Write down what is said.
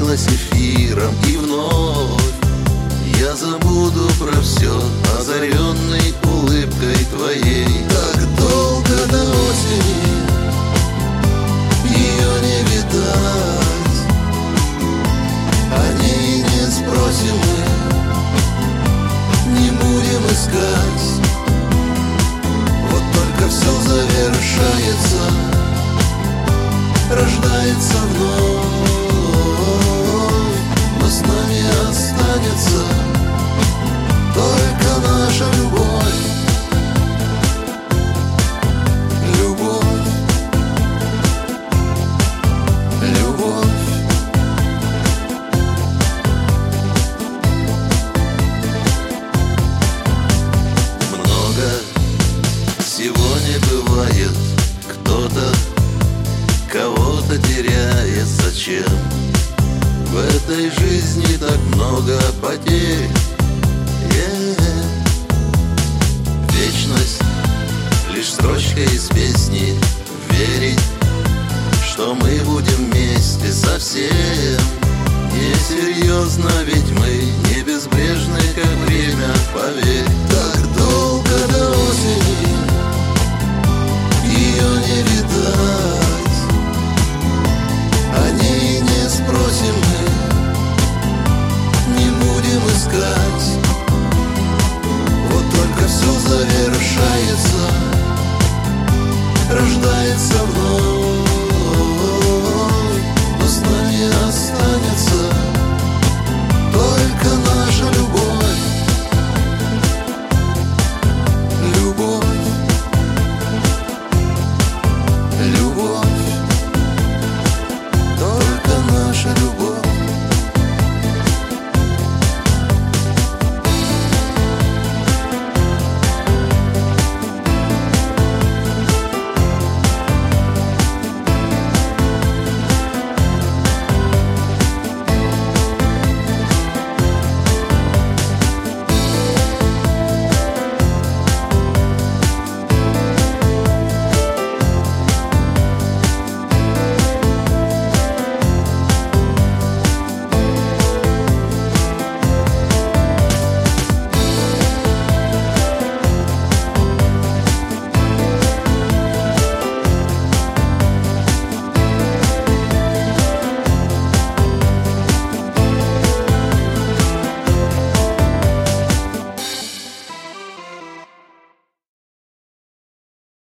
полилась эфиром, и вновь я забуду про все, озаренный улыбкой твоей. Так долго до осени ее не видать, о ней не спросим мы, не будем искать. Вот только все завершается, рождается вновь, но с нами останется только наша любовь. Любовь, любовь. Много всего не бывает, кто-то кого-то теряет. Зачем в этой жизни так много потерь? Вечность лишь строчка из песни. Верить, что мы будем вместе, совсем несерьезно, ведь мы не безбрежны, как время, поверь.